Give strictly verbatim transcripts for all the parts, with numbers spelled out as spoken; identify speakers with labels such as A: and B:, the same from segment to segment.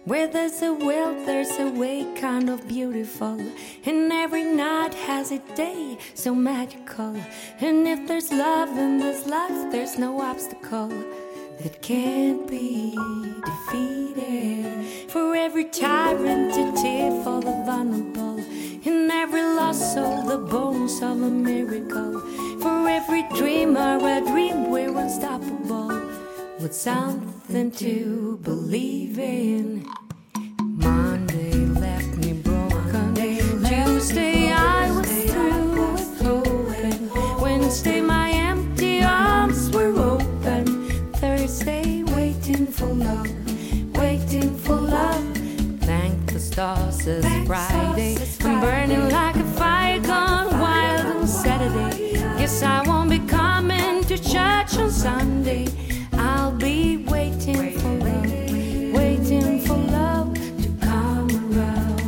A: Where there's a will, there's a way, kind of beautiful. And every night has a day so magical. And if there's love in this life, there's no obstacle that can't be defeated. For every tyrant, a tear for the vulnerable. In every lost soul, the bones of a miracle. For every dreamer, a dream we're unstoppable, with something to believe in. Monday left me broken. Tuesday I was through with hoping. Wednesday my empty arms were open. Thursday waiting for love, waiting for love. Thank the stars it's Friday. I'm burning like a fire gone wild on Saturday. Guess I won't be coming to church on Sunday. I'll be waiting for love, waiting for love to come around.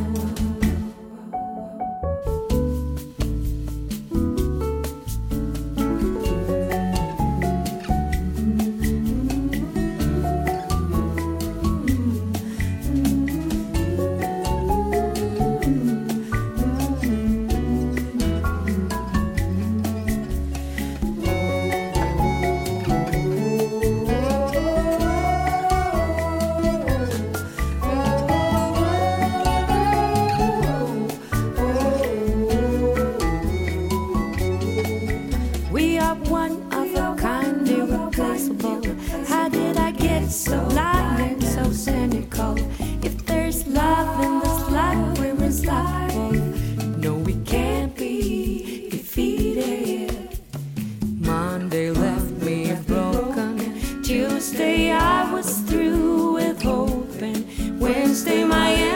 A: One of a kind, irreplaceable. How did I get so blind and so cynical? If there's love in this life, we're unstoppable. No, we can't be defeated. Monday left me broken. Tuesday I was through with hoping. Wednesday my